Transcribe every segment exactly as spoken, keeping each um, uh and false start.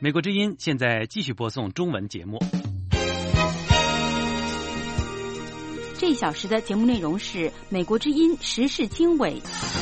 美国之音现在继续播送中文节目。 这一小时的节目内容是美国之音时事经纬。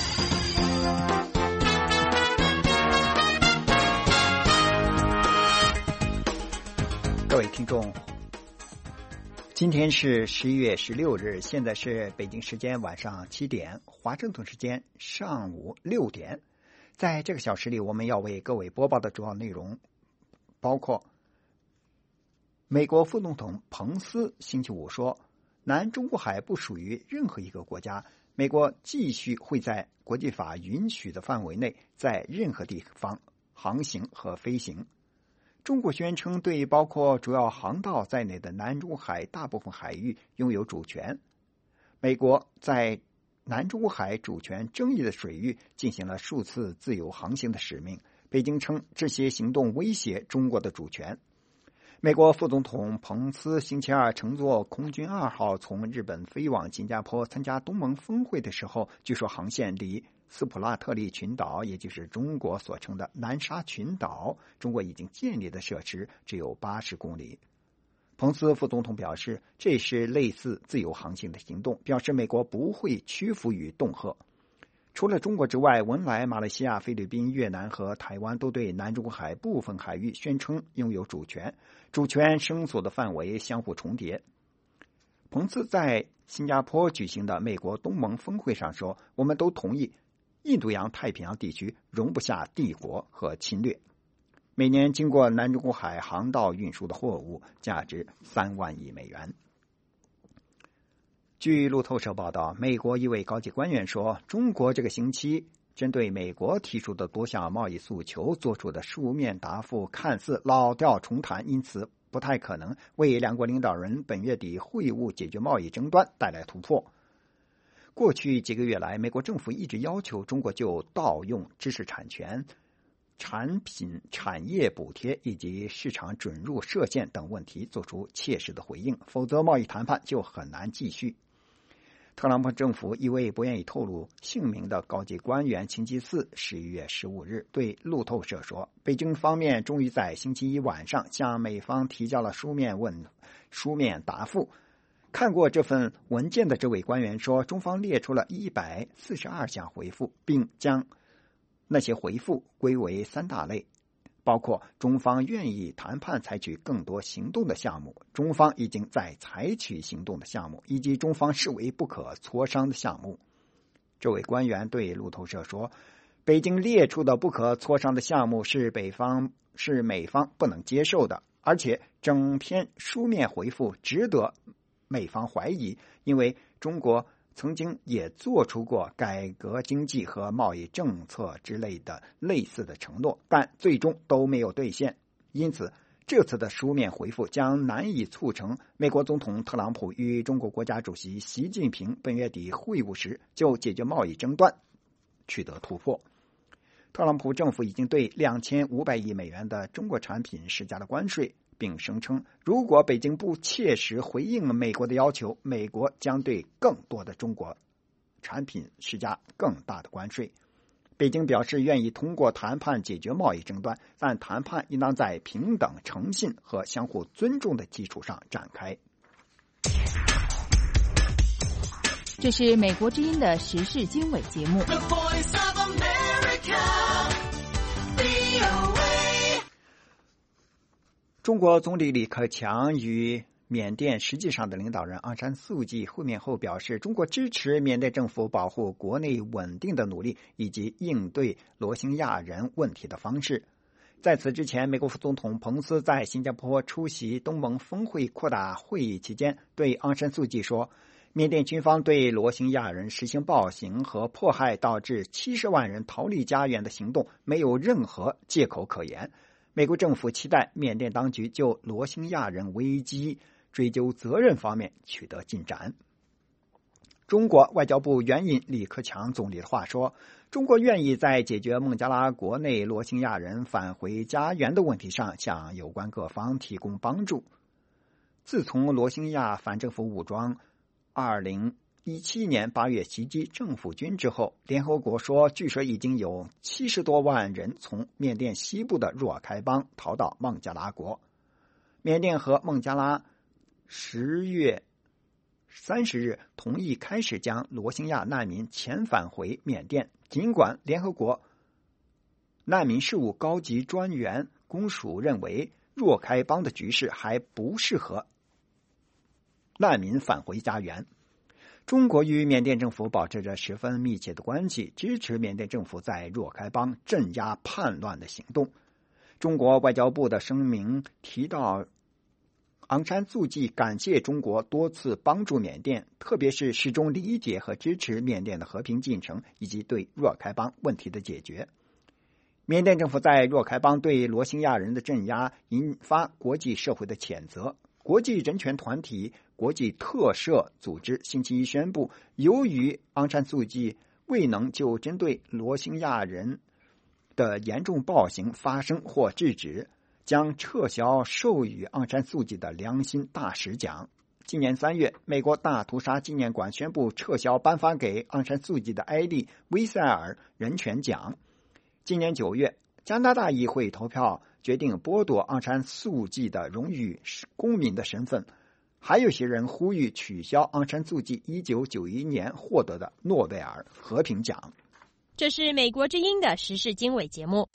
各位听众，今天是十一月十六日，现在是北京时间晚上七点，华盛顿时间上午六点。在这个小时里，我们要为各位播报的主要内容包括：美国副总统彭斯星期五说，南中国海不属于任何一个国家，美国继续会在国际法允许的范围内，在任何地方航行和飞行。中国宣称对包括主要航道在内的南中国海大部分海域拥有主权。美国在南中国海主权争议的水域进行了数次自由航行的使命，北京称这些行动威胁中国的主权。美国副总统彭斯星期二乘坐空军二号从日本飞往新加坡参加东盟峰会的时候，据说航线离斯普拉特利群岛，也就是中国所称的南沙群岛，中国已经建立的设施只有八十公里。彭斯副总统表示，这是类似自由航行的行动，表示美国不会屈服于恫吓。除了中国之外，文莱、马来西亚、菲律宾、越南和台湾都对南中国海部分海域宣称拥有主权，主权声索的范围相互重叠。彭斯在新加坡举行的美国东盟峰会上说，我们都同意印度洋太平洋地区容不下帝国和侵略。每年经过南中国海航道运输的货物价值三万亿美元。据路透社报道，美国一位高级官员说，中国这个星期针对美国提出的多项贸易诉求做出的书面答复看似老调重弹，因此不太可能为两国领导人本月底会晤解决贸易争端带来突破。过去几个月来，美国政府一直要求中国就盗用知识产权、产品产业补贴以及市场准入设限等问题做出切实的回应，否则贸易谈判就很难继续。特朗普政府一位不愿意透露姓名的高级官员星期四十一月十五日对路透社说，北京方面终于在星期一晚上向美方提交了书面问书面答复。看过这份文件的这位官员说，中方列出了一百四十二项回复，并将那些回复归为三大类，包括中方愿意谈判采取更多行动的项目，中方已经在采取行动的项目，以及中方视为不可磋商的项目。这位官员对路透社说，北京列出的不可磋商的项目是北方是美方不能接受的，而且整篇书面回复值得美方怀疑，因为中国曾经也做出过改革经济和贸易政策之类的类似的承诺，但最终都没有兑现。因此，这次的书面回复将难以促成美国总统特朗普与中国国家主席习近平本月底会晤时就解决贸易争端取得突破。特朗普政府已经对两千五百亿美元的中国产品施加了关税，并声称，如果北京不切实回应美国的要求，美国将对更多的中国产品施加更大的关税。北京表示愿意通过谈判解决贸易争端，但谈判应当在平等、诚信和相互尊重的基础上展开。 这是美国之音的时事经纬节目。 中国总理李克强与缅甸实际上的领导人昂山素季会面后表示，中国支持缅甸政府保护国内稳定的努力以及应对罗兴亚人问题的方式。在此之前，美国副总统彭斯在新加坡出席东盟峰会扩大会议期间对昂山素季说，缅甸军方对罗兴亚人实行暴行和迫害，导致七十万人逃离家园的行动没有任何借口可言。美国政府期待缅甸当局就罗兴亚人危机追究责任方面取得进展。中国外交部援引李克强总理的话说，中国愿意在解决孟加拉国内罗兴亚人返回家园的问题上向有关各方提供帮助。自从罗兴亚反政府武装二零一七年八月袭击政府军之后，联合国说，据说已经有七十多万人从缅甸西部的若开邦逃到孟加拉国。缅甸和孟加拉十月三十日同意开始将罗兴亚难民遣返回缅甸，尽管联合国难民事务高级专员公署认为若开邦的局势还不适合难民返回家园。中国与缅甸政府保持着十分密切的关系，支持缅甸政府在若开邦镇压叛乱的行动。中国外交部的声明提到，昂山素季感谢中国多次帮助缅甸，特别是始终理解和支持缅甸的和平进程以及对若开邦问题的解决。缅甸政府在若开邦对罗兴亚人的镇压引发国际社会的谴责。国际人权团体国际特赦组织星期一宣布，由于昂山素季未能就针对罗兴亚人的严重暴行发声或制止，将撤销授予昂山素季的良心大使奖。今年三月，美国大屠杀纪念馆宣布撤销颁发给昂山素季的埃利·威塞尔人权奖。今年九月，加拿大议会投票决定剥夺昂山素季的荣誉公民的身份，还有些人呼吁取消昂山素季一九九一年获得的诺贝尔和平奖。 这是美国之音的时事经纬节目。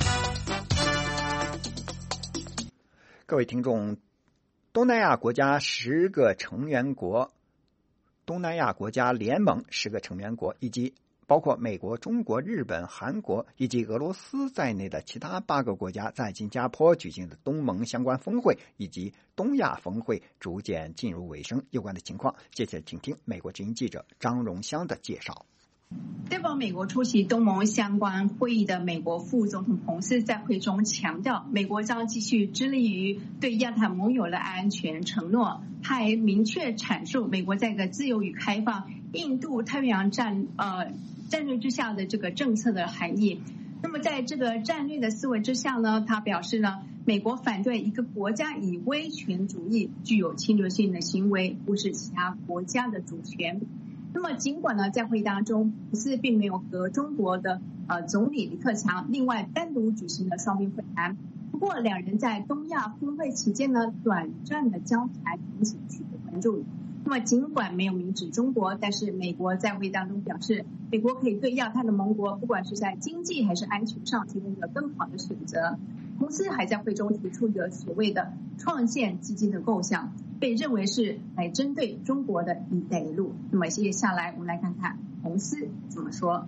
各位听众，东南亚国家十个成员国，东南亚国家联盟十个成员国以及包括美国、中国、日本、韩国以及俄罗斯在内的其他八个国家在新加坡举行的东盟相关峰会以及东亚峰会逐渐进入尾声。有关的情况，接下来请听美国之音记者张荣香的介绍。 代表美国出席东盟相关会议的美国副总统彭斯在会中强调，美国将继续致力于对亚太盟友的安全承诺，还明确阐述美国在一个自由与开放印度太平洋战呃战略之下的这个政策的含义。那么在这个战略的思维之下呢，他表示呢，美国反对一个国家以威权主义具有侵略性的行为忽视其他国家的主权。那么尽管呢，在会议当中，普斯并没有和中国的呃总理李克强另外单独举行了双边会谈，不过两人在东亚峰会期间呢，短暂的交谈引起取得关注。那么尽管没有明指中国，但是美国在会议当中表示，美国可以对亚太的盟国，不管是在经济还是安全上提供一个更好的选择。同时还在会中提出一个所谓的创建基金的构想，被认为是来针对中国的一带一路。那么接下来我们来看看彭斯怎么说。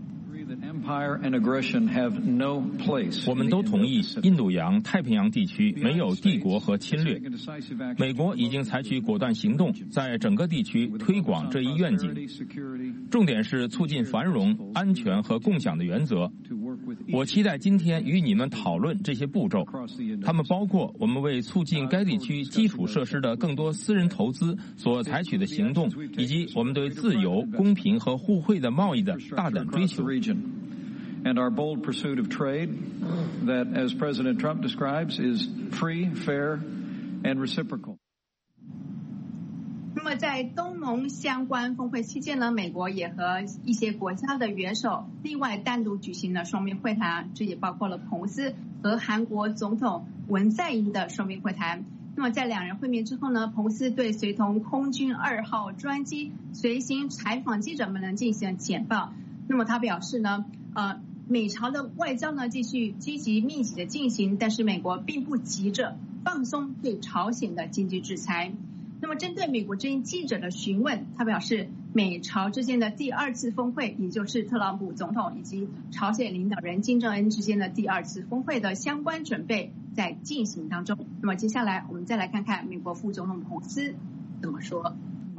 我们都同意，印度洋、太平洋地区没有帝国和侵略。美国已经采取果断行动，在整个地区推广这一愿景。重点是促进繁荣、安全和共享的原则。我期待今天与你们讨论这些步骤，它们包括我们为促进该地区基础设施的更多私人投资所采取的行动，以及我们对自由、公平和互惠的贸易的大胆追求。 And our bold pursuit of trade that, as President Trump describes, is free, fair, and reciprocal. 那么在东盟相关峰会期间呢，美国也和一些国家的元首另外单独举行了双边会谈，这也包括了彭斯和韩国总统文在寅的双边会谈。那么在两人会面之后呢，彭斯对随同空军二号专机随行采访记者们呢进行简报。那么他表示呢，呃，美朝的外交呢继续积极密集的进行，但是美国并不急着放松对朝鲜的经济制裁。那么针对美国之音记者的询问，他表示美朝之间的第二次峰会，也就是特朗普总统以及朝鲜领导人金正恩之间的第二次峰会的相关准备在进行当中。那么接下来我们再来看看美国副总统彭斯怎么说。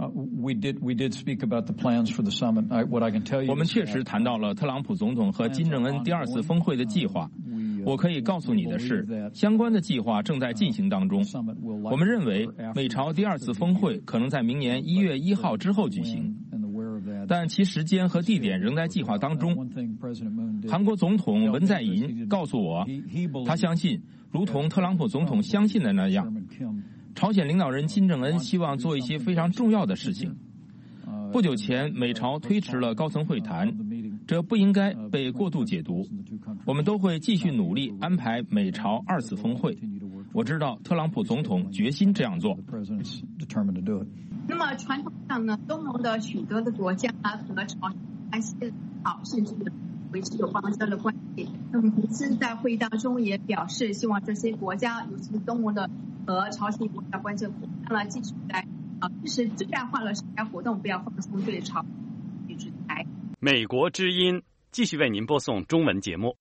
我们确实谈到了特朗普总统和金正恩第二次峰会的计划。我可以告诉你的是，相关的计划正在进行当中。我们认为美朝第二次峰会可能在明年一月一号之后举行，但其时间和地点仍在计划当中。韩国总统文在寅告诉我，他相信，如同特朗普总统相信的那样，朝鲜领导人金正恩希望做一些非常重要的事情。 不久前，美朝推迟了高层会谈，这不应该被过度解读。我们都会继续努力安排美朝二次峰会。我知道特朗普总统决心这样做。 那么传统上呢，东盟的许多的国家和朝鲜关系好，甚至维持有邦交的关系。那么彭斯在会议当中也表示，希望这些国家，尤其是东盟的和朝鲜国家关系国家呢，继续来啊支持最大化的社交活动，不要放松对朝鲜制裁。 美国之音继续为您播送中文节目。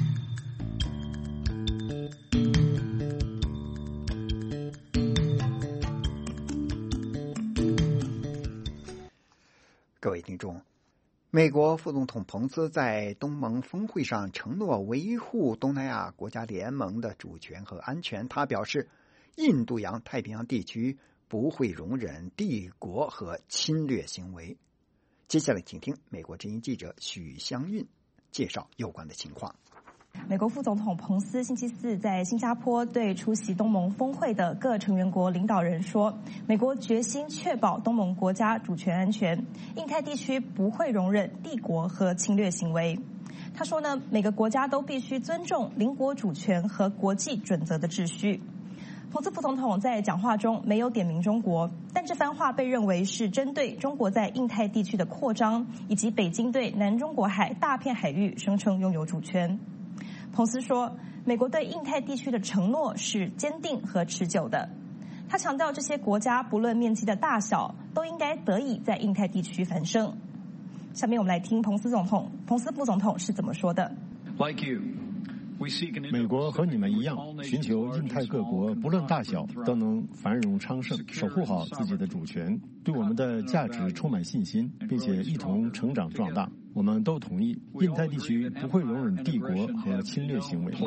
各位听众，美国副总统彭斯在东盟峰会上承诺维护东南亚国家联盟的主权和安全。他表示，印度洋太平洋地区不会容忍帝国和侵略行为。接下来请听美国之音记者许香韵介绍有关的情况。 美国副总统彭斯星期四在新加坡对出席东盟峰会的各成员国领导人说，美国决心确保东盟国家主权安全，印太地区不会容忍帝国和侵略行为。他说呢，每个国家都必须尊重邻国主权和国际准则的秩序。彭斯副总统在讲话中没有点名中国，但这番话被认为是针对中国在印太地区的扩张，以及北京对南中国海大片海域声称拥有主权。彭斯说，美国对印太地区的承诺是坚定和持久的。他强调，这些国家不论面积的大小，都应该得以在印太地区繁盛。下面我们来听彭斯总统、彭斯副总统是怎么说的。 Like you, 美国和你们一样，寻求印太各国不论大小都能繁荣昌盛，守护好自己的主权，对我们的价值充满信心，并且一同成长壮大。我们都同意，印太地区不会容忍帝国和侵略行为。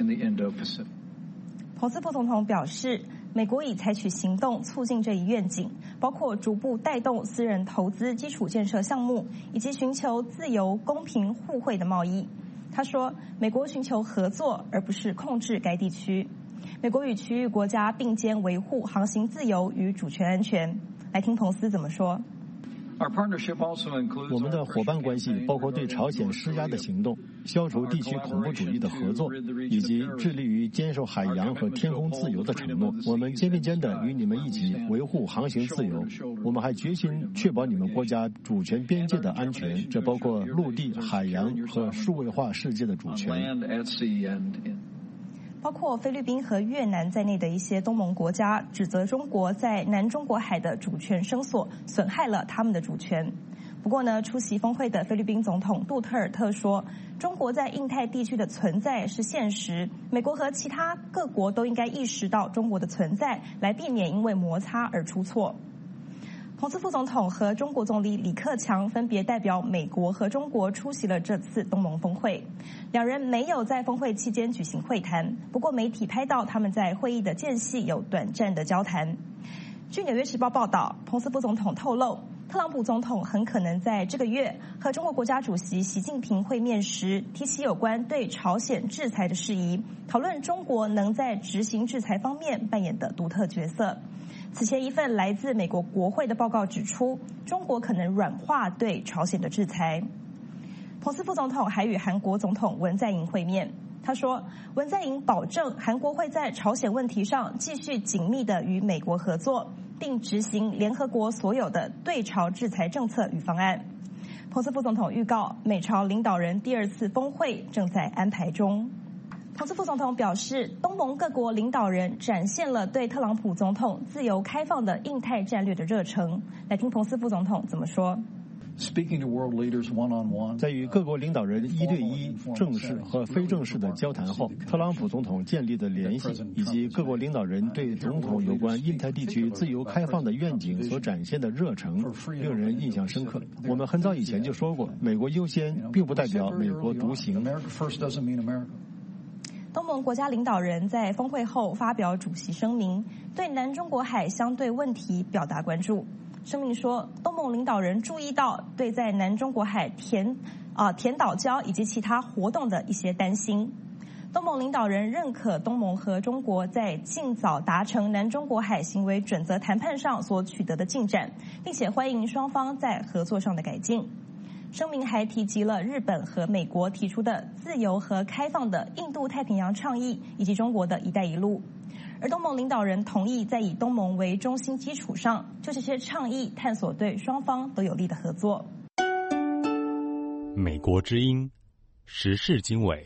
彭斯副总统表示，美国已采取行动促进这一愿景，包括逐步带动私人投资基础建设项目，以及寻求自由、公平、互惠的贸易。他说，美国寻求合作，而不是控制该地区。美国与区域国家并肩维护航行自由与主权安全。来听彭斯怎么说。 我们的伙伴关系包括对朝鲜施压的行动、消除地区恐怖主义的合作，以及致力于坚守海洋和天空自由的承诺。我们肩并肩地与你们一起维护航行自由。我们还决心确保你们国家主权边界的安全，这包括陆地、海洋和数位化世界的主权。 包括菲律宾和越南在内的一些东盟国家指责中国在南中国海的主权声索损害了他们的主权。不过呢，出席峰会的菲律宾总统杜特尔特说，中国在印太地区的存在是现实，美国和其他各国都应该意识到中国的存在，来避免因为摩擦而出错。彭斯副总统和中国总理李克强分别代表美国和中国出席了这次东盟峰会，两人没有在峰会期间举行会谈，不过媒体拍到他们在会议的间隙有短暂的交谈。据《纽约时报》报道，彭斯副总统透露，特朗普总统很可能在这个月和中国国家主席习近平会面时，提起有关对朝鲜制裁的事宜，讨论中国能在执行制裁方面扮演的独特角色。此前一份来自美国国会的报告指出，中国可能软化对朝鲜的制裁。彭斯副总统还与韩国总统文在寅会面，他说，文在寅保证韩国会在朝鲜问题上继续紧密地与美国合作，并执行联合国所有的对朝制裁政策与方案。彭斯副总统预告，美朝领导人第二次峰会正在安排中。彭斯副总统表示，东盟各国领导人展现了对特朗普总统自由开放的印太战略的热忱。来听彭斯副总统怎么说。 在与各国领导人一对一、正式和非正式的交谈后，特朗普总统建立的联系，以及各国领导人对总统有关印太地区自由开放的愿景所展现的热诚，令人印象深刻。我们很早以前就说过，美国优先并不代表美国独行。 东盟国家领导人在峰会后发表主席声明，对南中国海相对问题表达关注。声明说，东盟领导人注意到对在南中国海填啊、呃、填岛礁以及其他活动的一些担心。 东盟领导人认可东盟和中国在尽早达成南中国海行为准则谈判上所取得的进展，并且欢迎双方在合作上的改进。声明还提及了日本和美国提出的自由和开放的印度太平洋倡议，以及中国的一带一路。而东盟领导人同意在以东盟为中心基础上，就这些倡议探索对双方都有利的合作。 美国之音时事经纬，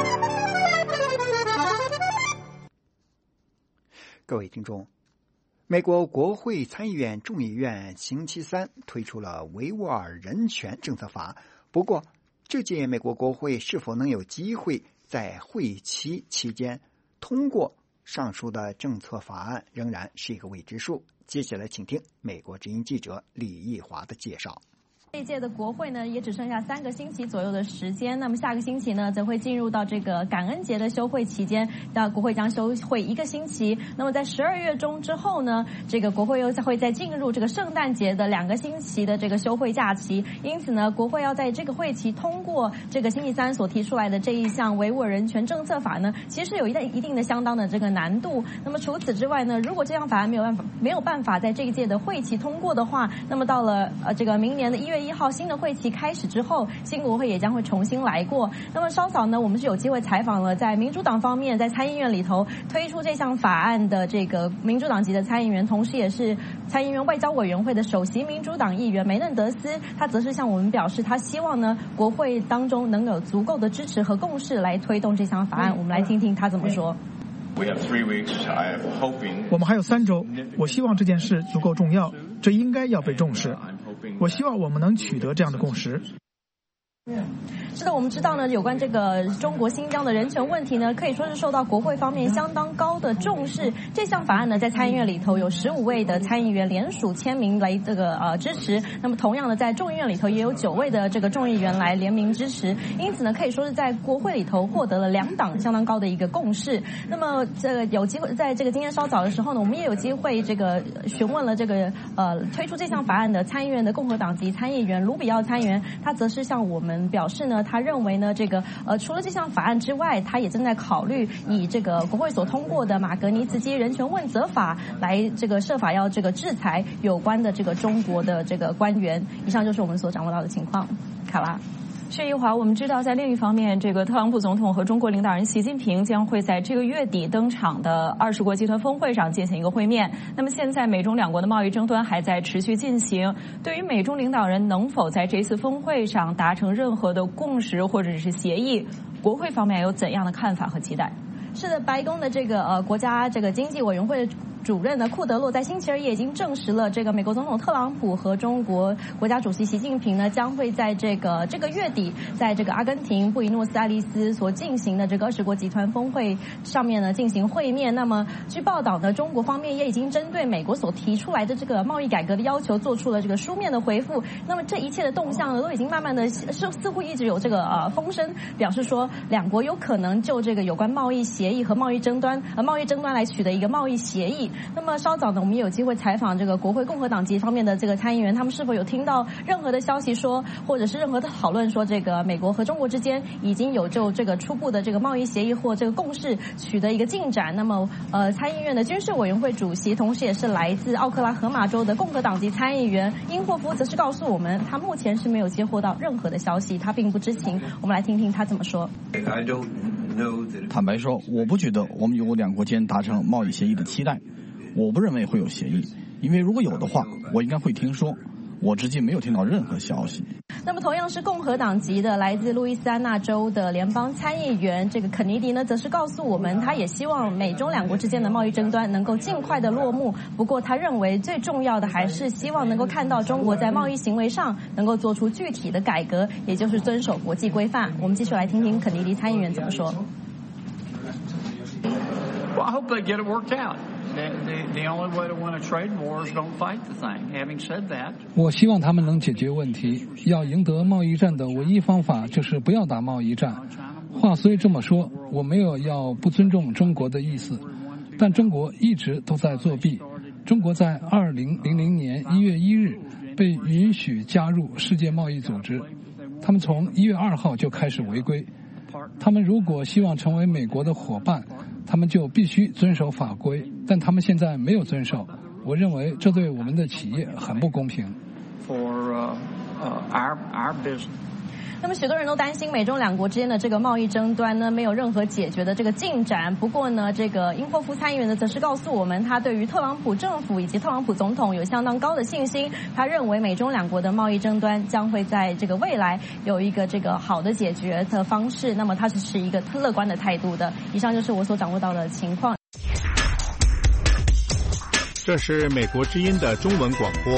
各位听众，美国国会参议院众议院星期三推出了维吾尔人权政策法，不过这届美国国会是否能有机会在会期期间通过上述的政策法案仍然是一个未知数。接下来请听美国之音记者李义华的介绍。 这一届的国会呢，也只剩下三个星期左右的时间。那么下个星期呢，则会进入到这个感恩节的休会期间，那国会将休会一个星期。那么在十二月中之后呢，这个国会又会再进入这个圣诞节的两个星期的这个休会假期。因此呢，国会要在这个会期通过这个星期三所提出来的这一项维吾尔人权政策法呢，其实是有一定一定的相当的这个难度。那么除此之外呢，如果这项法案没有办法没有办法在这一届的会期通过的话，那么到了呃这个明年的一月一号新的会期开始之后，新国会也将会重新来过。那么稍早呢，我们是有机会采访了在民主党方面在参议院里头推出这项法案的这个民主党籍的参议员，同时也是参议院外交委员会的首席民主党议员梅嫩德斯，他则是向我们表示，他希望呢国会当中能有足够的支持和共识来推动这项法案。我们来听听他怎么说。 我们还有三周，我希望这件事足够重要，这应该要被重视。我希望我们能取得这样的共识。 是的，我们知道呢，有关这个中国新疆的人权问题呢，可以说是受到国会方面相当高的重视。这项法案呢，在参议院里头有十五位的参议员联署签名来这个呃支持。那么同样的，在众议院里头也有九位的这个众议员来联名支持。因此呢，可以说是在国会里头获得了两党相当高的一个共识。那么这个有机会在这个今天稍早的时候呢，我们也有机会这个询问了这个呃推出这项法案的参议院的共和党籍参议员卢比奥参议员，他则是向我们表示呢，他认为呢，这个呃，除了这项法案之外，他也正在考虑以这个国会所通过的马格尼茨基人权问责法来这个设法要这个制裁有关的这个中国的这个官员。以上就是我们所掌握到的情况。卡拉。 薛一华，我们知道，在另一方面，这个特朗普总统和中国领导人习近平将会在这个月底登场的二十国集团峰会上进行一个会面。那么现在美中两国的贸易争端还在持续进行。对于美中领导人能否在这次峰会上达成任何的共识或者是协议，国会方面有怎样的看法和期待？ 是的，白宫的这个呃国家这个经济委员会主任呢库德洛在星期二也已经证实了，这个美国总统特朗普和中国国家主席习近平呢将会在这个这个月底，在这个阿根廷布宜诺斯艾利斯所进行的这个二十国集团峰会上面呢进行会面。那么据报道呢，中国方面也已经针对美国所提出来的这个贸易改革的要求做出了这个书面的回复。那么这一切的动向呢，都已经慢慢的似似乎一直有这个呃风声，表示说两国有可能就这个有关贸易协议和贸易争端呃贸易争端来取得一个贸易协议。那么稍早呢，我们也有机会采访这个国会共和党籍方面的这个参议员，他们是否有听到任何的消息说，或者是任何的讨论说，这个美国和中国之间已经有就这个初步的这个贸易协议或这个共识取得一个进展。那么呃，参议院的军事委员会主席，同时也是来自奥克拉荷马州的共和党籍参议员英霍夫，则是告诉我们，他目前是没有接获到任何的消息，他并不知情。我们来听听他怎么说。 坦白说，我不觉得我们有两国间达成贸易协议的期待。我不认为会有协议，因为如果有的话，我应该会听说。我至今没有听到任何消息。 那么同样是共和党籍的来自路易斯安那州的联邦参议员这个肯尼迪呢，则是告诉我们，他也希望美中两国之间的贸易争端能够尽快的落幕。不过他认为最重要的还是希望能够看到中国在贸易行为上能够做出具体的改革，也就是遵守国际规范。我们继续来听听肯尼迪参议员怎么说。 Well, I hope they get it worked out. The, the, the only way to win a trade war is don't fight the thing. Having said that, 我希望他们能解决问题。要赢得贸易战的唯一方法就是不要打贸易战。话虽这么说，我没有要不尊重中国的意思，但中国一直都在作弊。中国在二零零零年一月一日被允许加入世界贸易组织，他们从一月二号就开始违规。 他们如果希望成为美国的伙伴，他们就必须遵守法规，但他们现在没有遵守。我认为这对我们的企业很不公平。 For uh, uh, our our business. 那么许多人都担心美中两国之间的这个贸易争端呢，没有任何解决的这个进展。不过呢，这个英霍夫参议员呢，则是告诉我们，他对于特朗普政府以及特朗普总统有相当高的信心。他认为美中两国的贸易争端将会在这个未来有一个这个好的解决的方式。那么他是持一个乐观的态度的。以上就是我所掌握到的情况。 这是美国之音的中文广播。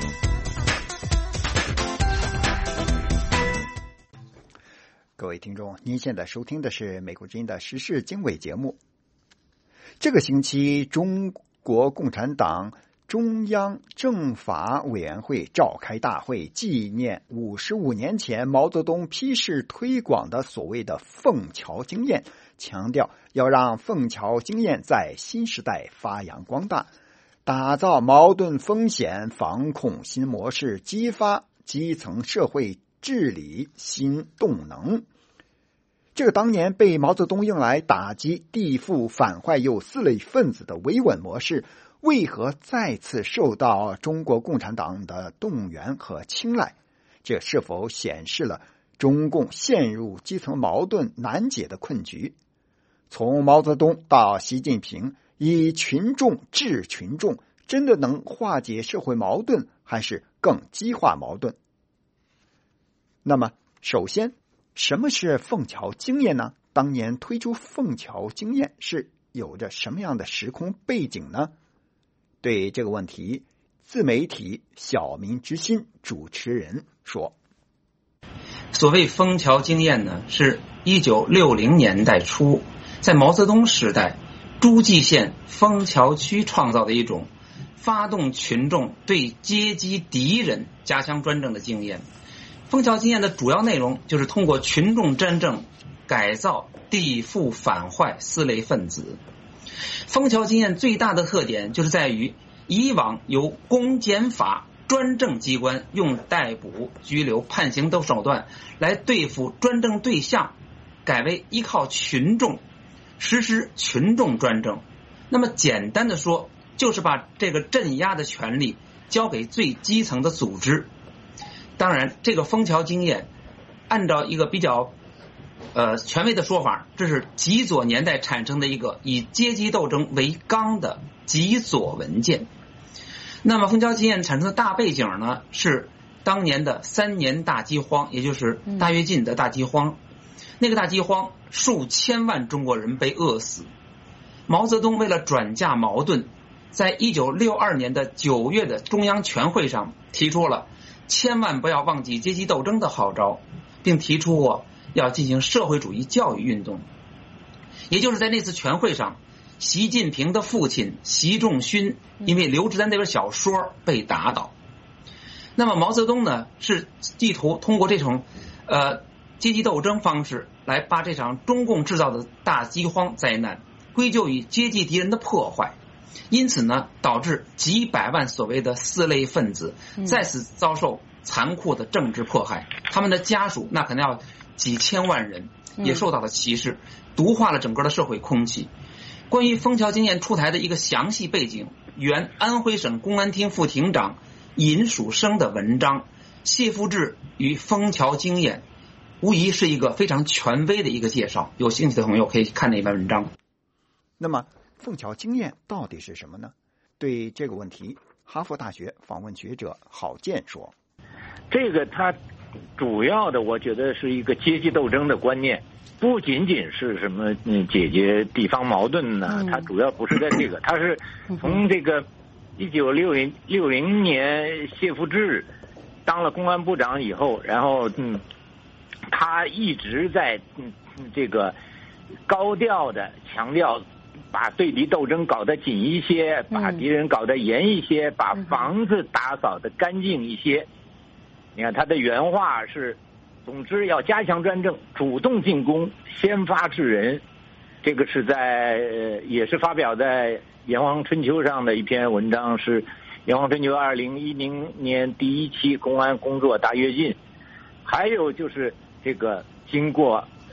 各位听众，您现在收听的是美国之音的时事经纬节目。这个星期，中国共产党中央政法委员会召开大会，纪念五十五年前毛泽东批示推广的所谓的凤桥经验，强调要让凤桥经验在新时代发扬光大，打造矛盾风险防控新模式，激发基层社会治理新动能。这个当年被毛泽东用来打击地富反坏右四类分子的维稳模式，为何再次受到中国共产党的动员和青睐？这是否显示了中共陷入基层矛盾难解的困局？从毛泽东到习近平，以群众治群众，真的能化解社会矛盾，还是更激化矛盾？那么，首先，什么是凤桥经验呢？当年推出凤桥经验是有着什么样的时空背景呢？对这个问题，自媒体小民之心主持人说： 所谓枫桥经验呢，是一九六零年代初，在毛泽东时代，诸暨县枫桥区创造的一种发动群众对阶级敌人加强专政的经验。枫桥经验的主要内容就是通过群众专政改造地富反坏四类分子。枫桥经验最大的特点就是在于，以往由公检法专政机关用逮捕、拘留、判刑等手段来对付专政对象，改为依靠群众实施群众专政。那么简单的说，就是把这个镇压的权力交给最基层的组织。当然，这个枫桥经验按照一个比较呃权威的说法，这是极左年代产生的一个以阶级斗争为纲的极左文件。那么枫桥经验产生的大背景呢，是当年的三年大饥荒，也就是大跃进的大饥荒。嗯、那个大饥荒，数千万中国人被饿死。毛泽东为了转嫁矛盾，在一九六二年的九月的中央全会上提出了千万不要忘记阶级斗争的号召，并提出过要进行社会主义教育运动。也就是在那次全会上，习近平的父亲习仲勋因为刘志丹那本小说被打倒。那么毛泽东呢，是意图通过这种呃阶级斗争方式来把这场中共制造的大饥荒灾难归咎于阶级敌人的破坏。因此呢，导致几百万所谓的四类分子再次遭受残酷的政治迫害，他们的家属那可能要几千万人也受到了歧视，毒化了整个的社会空气。关于枫桥经验出台的一个详细背景，原安徽省公安厅副厅长尹曙生的文章《谢富治与枫桥经验》，无疑是一个非常权威的一个介绍，有兴趣的朋友可以看那篇文章。 那么凤桥经验到底是什么呢？对这个问题，哈佛大学访问学者郝建说： 这个它主要的我觉得是一个阶级斗争的观念，不仅仅是什么嗯解决地方矛盾呢，它主要不是在这个，它是从这个一九六零六零年谢富治当了公安部长以后，然后嗯他一直在嗯这个高调的强调把对敌斗争搞得紧一些，把敌人搞得严一些，把房子打扫得干净一些。你看他的原话是，总之要加强专政，主动进攻，先发制人。这个是在也是发表在《炎黄春秋》上的一篇文章，是《炎黄春秋》二零一零年第一期公安工作大跃进。还有就是这个经过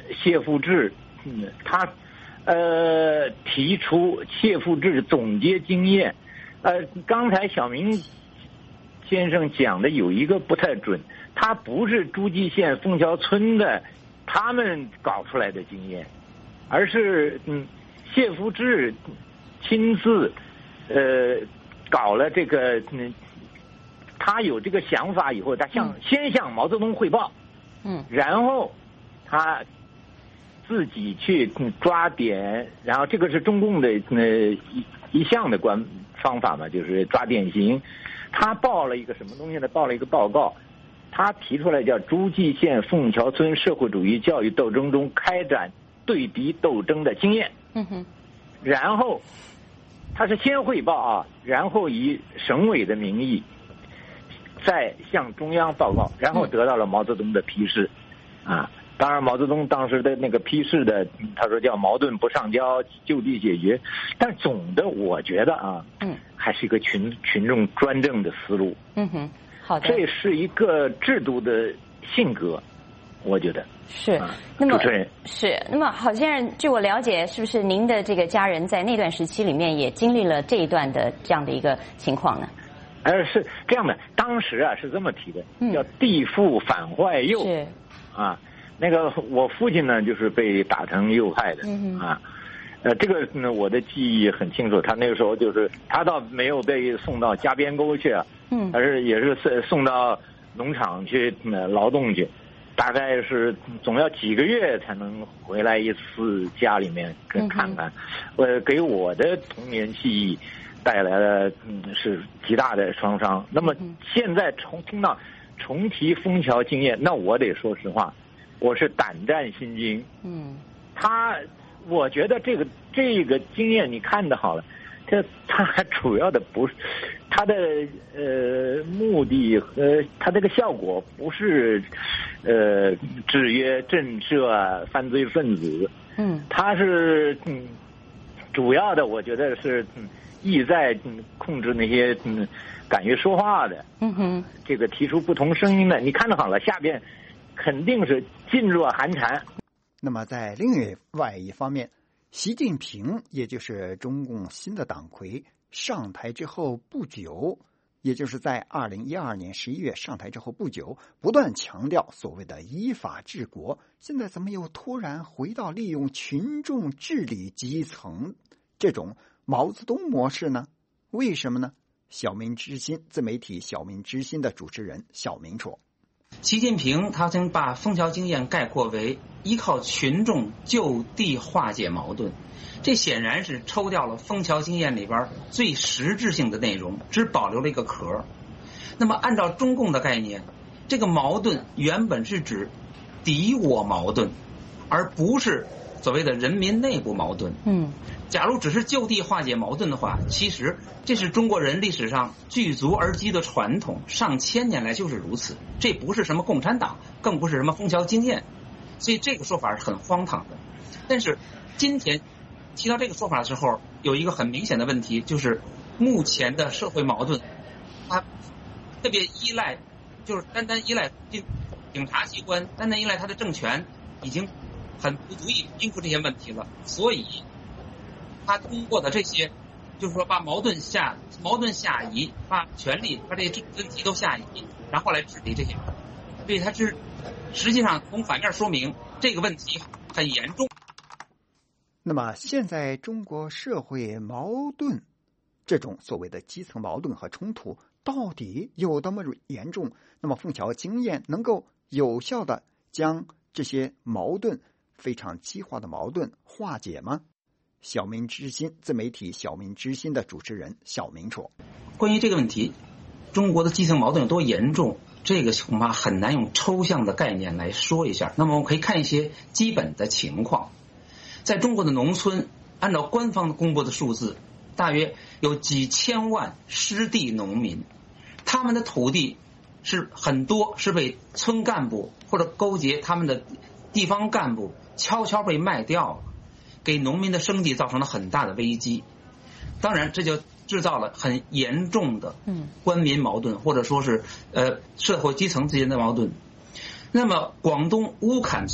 谢富治，嗯，他呃提出谢富治总结经验，呃，刚才小明先生讲的有一个不太准，他不是诸暨县枫桥村的他们搞出来的经验，而是嗯谢富治亲自呃搞了这个嗯。他有这个想法以后，他向、嗯、先向毛泽东汇报， 嗯， 然后他自己去抓点，然后这个是中共的呃一一项的官方法嘛，就是抓典型。他报了一个什么东西呢？报了一个报告，他提出来叫诸暨县枫桥村社会主义教育斗争中开展对敌斗争的经验。 嗯哼， 然后他是先汇报啊，然后以省委的名义。再向中央报告，然后得到了毛泽东的批示，啊，当然毛泽东当时的那个批示的，他说叫矛盾不上交，就地解决。但总的我觉得啊， 嗯， 还是一个群群众专政的思路。 嗯哼，好的， 这是一个制度的性格，我觉得是。 啊、 那么主持人是那么郝先生，据我了解，是不是您的这个家人在那段时期里面也经历了这一段的这样的一个情况呢？ 而是这样的，当时啊是这么提的， 嗯、 叫地富反坏右， 是啊，那个我父亲呢就是被打成右派的， 嗯、 啊，呃，这个呢我的记忆很清楚，他那个时候就是他倒没有被送到加边沟去啊， 嗯， 而是也是送到农场去、呃、劳动去，大概是总要几个月才能回来一次家里面跟看看，呃、嗯，给我的童年记忆带来了嗯是极大的创伤。那么现在重听到重提枫桥经验，那我得说实话，我是胆战心惊。 嗯， 他我觉得这个这个经验你看得好了，这他还主要的不是他的呃目的和他这个效果不是呃制约震慑犯罪分子。 嗯， 他是嗯主要的我觉得是嗯。意在控制那些嗯敢于说话的， 嗯哼， 这个提出不同声音的，你看得好了，下边肯定是噤若寒蝉。 那么在另外一方面，习近平也就是中共新的党魁上台之后不久，也就是在二零一二年十一月上台之后不久，不断强调所谓的依法治国，现在怎么又突然回到利用群众治理基层这种毛泽东模式呢？为什么呢？小明之心自媒体小明之心的主持人小明说， 习近平他曾把枫桥经验概括为依靠群众就地化解矛盾，这显然是抽掉了枫桥经验里边最实质性的内容，只保留了一个壳。那么按照中共的概念，这个矛盾原本是指敌我矛盾，而不是所谓的人民内部矛盾。 嗯， 假如只是就地化解矛盾的话，其实这是中国人历史上聚族而居的传统，上千年来就是如此。这不是什么共产党，更不是什么枫桥经验，所以这个说法是很荒唐的。但是今天提到这个说法的时候，有一个很明显的问题，就是目前的社会矛盾，它特别依赖，就是单单依赖警察机关，单单依赖他的政权，已经很不足以应付这些问题了。所以他通过的这些，就是说把矛盾下矛盾下移，把权力把这些问题都下移，然后来治理这些。所以他是实际上从反面说明这个问题很严重。 那么现在中国社会矛盾，这种所谓的基层矛盾和冲突到底有多么严重？那么枫桥经验能够有效的将这些矛盾非常激化的矛盾化解吗？小明之心自媒体小明之心的主持人小明说， 关于这个问题，中国的基层矛盾有多严重，这个恐怕很难用抽象的概念来说一下。那么我们可以看一些基本的情况。在中国的农村，按照官方公布的数字，大约有几千万失地农民，他们的土地是很多是被村干部或者勾结他们的地方干部悄悄被卖掉了，给农民的生计造成了很大的危机。当然这就制造了很严重的官民矛盾，或者说是呃社会基层之间的矛盾。那么广东乌坎村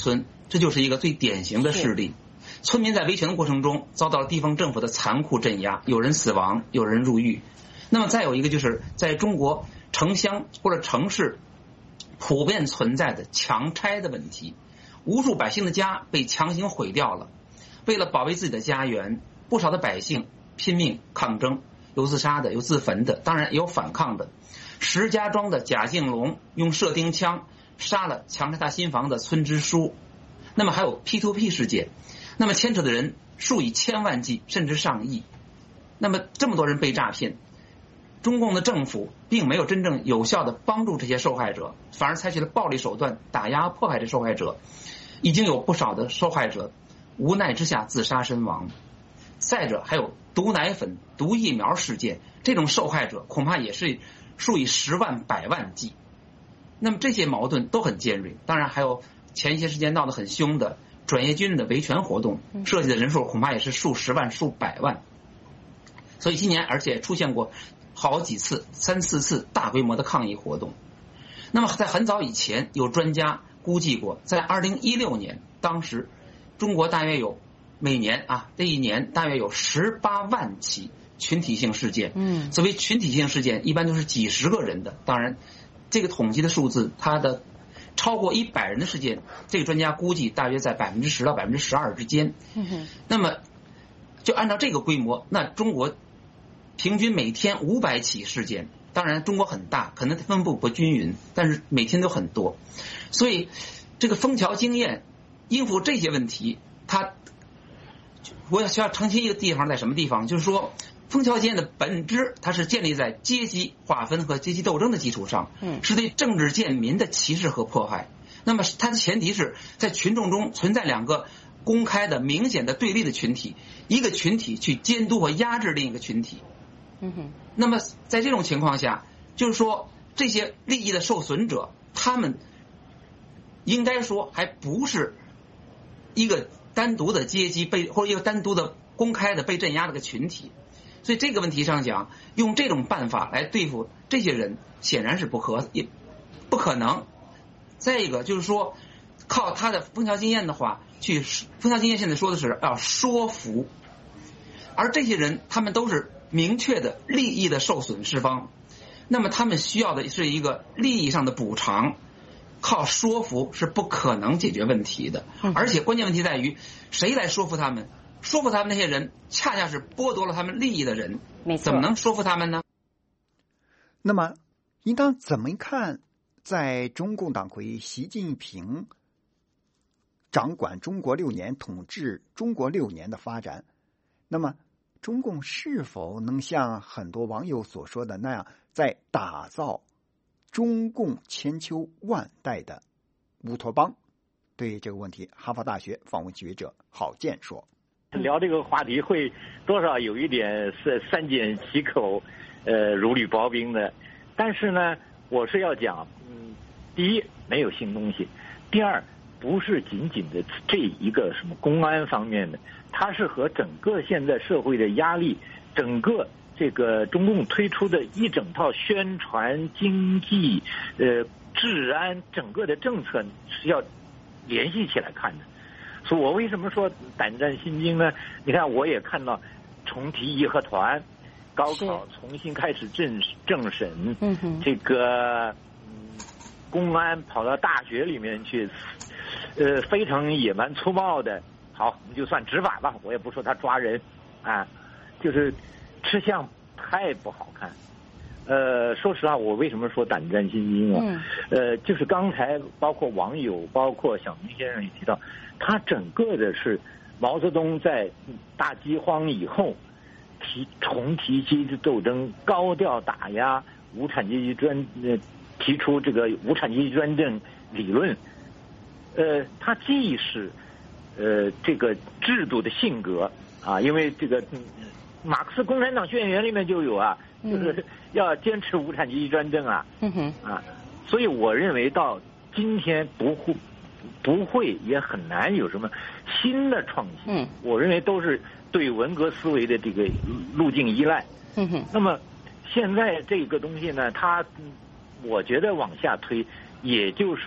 这就是一个最典型的事例。村民在维权的过程中遭到了地方政府的残酷镇压，有人死亡，有人入狱。那么再有一个就是在中国城乡或者城市普遍存在的强拆的问题，无数百姓的家被强行毁掉了。为了保卫自己的家园，不少的百姓拼命抗争，有自杀的，有自焚的，当然也有反抗的。石家庄的贾敬龙用射钉枪杀了强拆他新房的村支书。那么还有 P to P 事件，那么牵扯的人数以千万计甚至上亿。那么这么多人被诈骗，中共的政府并没有真正有效的帮助这些受害者，反而采取了暴力手段打压迫害这受害者。已经有不少的受害者无奈之下自杀身亡。再者还有毒奶粉、毒疫苗事件，这种受害者恐怕也是数以十万百万计。那么这些矛盾都很尖锐。当然还有前一些时间闹得很凶的转业军的维权活动，涉及的人数恐怕也是数十万数百万。所以今年而且出现过好几次三四次大规模的抗议活动。那么在很早以前有专家估计过，在二零一六年，当时中国大约有每年啊这一年大约有十八万起群体性事件。嗯，所谓群体性事件一般都是几十个人的，当然这个统计的数字它的超过一百人的事件，这个专家估计大约在百分之十到百分之十二之间。嗯，那么就按照这个规模，那中国平均每天五百起事件，当然中国很大，可能分布不均匀，但是每天都很多。所以这个枫桥经验应付这些问题，它我需要澄清一个地方在什么地方，就是说枫桥经验的本质它是建立在阶级划分和阶级斗争的基础上，是对政治贱民的歧视和迫害。那么它的前提是在群众中存在两个公开的明显的对立的群体，一个群体去监督和压制另一个群体。嗯哼，那么在这种情况下，就是说这些利益的受损者，他们应该说还不是一个单独的阶级被或者一个单独的公开的被镇压的个群体。所以这个问题上讲，用这种办法来对付这些人显然是不可也不可能。再一个就是说靠他的枫桥经验的话，去枫桥经验现在说的是要说服，而这些人他们都是明确的利益的受损释方，那么他们需要的是一个利益上的补偿，靠说服是不可能解决问题的。而且关键问题在于谁来说服他们，说服他们那些人恰恰是剥夺了他们利益的人，怎么能说服他们呢？ 那么应当怎么看在中共党魁习近平掌管中国六年、统治中国六年的发展，那么中共是否能像很多网友所说的那样，在打造中共千秋万代的乌托邦？对这个问题，哈佛大学访问学者郝建说： 聊这个话题会多少有一点是三缄其口，呃，如履薄冰的。但是呢，我是要讲，嗯，第一，没有新东西；第二，不是仅仅的这一个什么公安方面的，它是和整个现在社会的压力，整个这个中共推出的一整套宣传、经济、呃治安整个的政策是要联系起来看的。所以我为什么说胆战心惊呢？你看，我也看到重提义和团，高考重新开始政政审，嗯、这个、嗯、公安跑到大学里面去，呃，非常野蛮粗暴的，好，我们就算执法吧，我也不说他抓人，啊，就是吃相太不好看。呃，说实话，我为什么说胆战心惊啊？嗯、呃，就是刚才包括网友，包括小明先生也提到，他整个的是毛泽东在大饥荒以后提重提阶级斗争，高调打压无产阶级专呃提出这个无产阶级专政理论。呃，他既是呃这个制度的性格啊，因为这个、嗯、马克思共产党宣言里面就有啊。就是要坚持无产阶级专政啊，嗯哼啊，所以我认为到今天不会不会也很难有什么新的创新，嗯，我认为都是对文革思维的这个路径依赖，嗯哼。那么现在这个东西呢，它我觉得往下推，也就是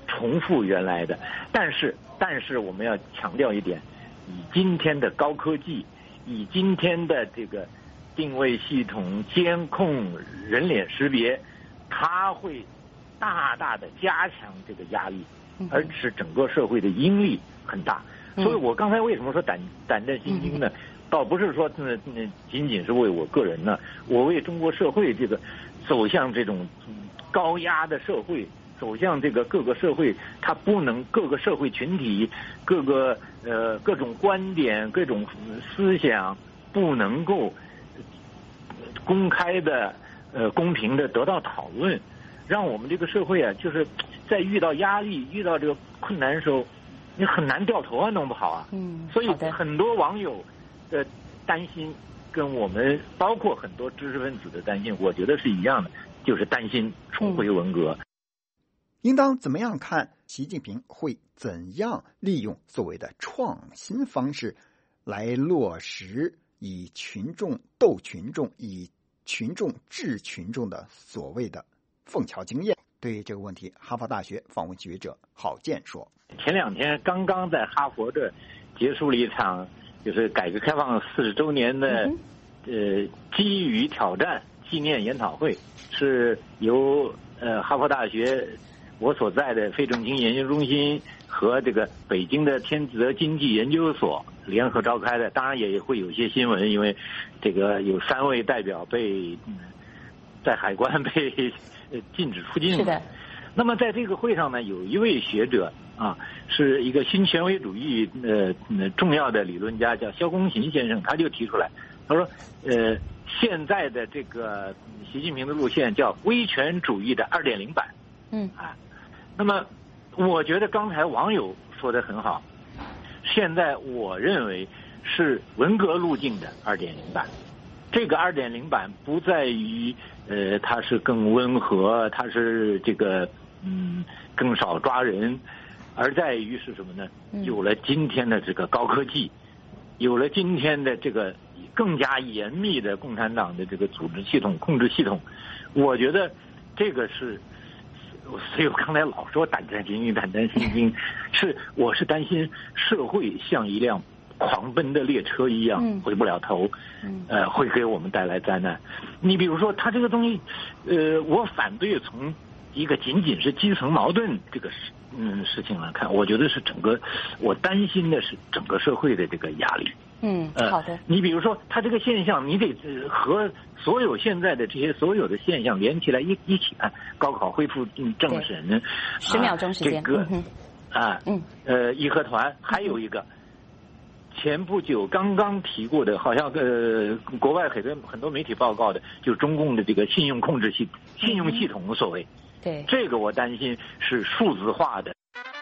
重复原来的。但是，但是我们要强调一点，以今天的高科技，以今天的这个定位系统、监控、人脸识别，它会大大的加强这个压力，而使整个社会的阴力很大。所以我刚才为什么说胆胆战心惊呢？倒不是说那那仅仅是为我个人呢，我为中国社会这个走向这种高压的社会，走向这个各个社会，它不能各个社会群体、各个呃各种观点、各种思想不能够公开的、呃公平的得到讨论，让我们这个社会啊，就是在遇到压力、遇到这个困难的时候，你很难掉头啊，弄不好啊。 嗯， 所以很多网友的担心跟我们包括很多知识分子的担心，我觉得是一样的，就是担心重回文革。 嗯、应当怎么样看习近平会怎样利用所谓的创新方式来落实以群众斗群众、以群众治群众的所谓的凤桥经验？对于这个问题，哈佛大学访问学者郝建说： 前两天刚刚在哈佛这结束了一场就是改革开放四十周年的、嗯、呃基于挑战纪念研讨会，是由呃哈佛大学我所在的费正清研究中心和这个北京的天泽经济研究所联合召开的。当然也会有些新闻，因为这个有三位代表被、嗯、在海关被禁止出境了。 是的。 那么在这个会上呢，有一位学者啊，是一个新权威主义呃重要的理论家，叫萧功勤先生，他就提出来，他说，呃，现在的这个习近平的路线叫威权主义的二点零版。 嗯啊，那么我觉得刚才网友说的很好，现在我认为是文革路径的二点零版。这个二点零版不在于呃它是更温和，它是这个嗯更少抓人，而在于是什么呢？有了今天的这个高科技，有了今天的这个更加严密的共产党的这个组织系统、控制系统，我觉得这个是，所以我刚才老说胆战心惊、胆战心惊，是我是担心社会像一辆狂奔的列车一样回不了头，呃，会给我们带来灾难。你比如说，他这个东西，呃，我反对从一个仅仅是基层矛盾这个事嗯事情来看，我觉得是整个，我担心的是整个社会的这个压力。 嗯，好的。 呃、你比如说，他这个现象，你得和所有现在的这些所有的现象连起来一一起看，高考恢复政审， 十秒钟时间， 这个嗯啊， 嗯， 呃，义和团，还有一个。前不久刚刚提过的，好像呃，国外很多很多媒体报告的，就是中共的这个信用控制系信用系统所谓， 对这个我担心是数字化的。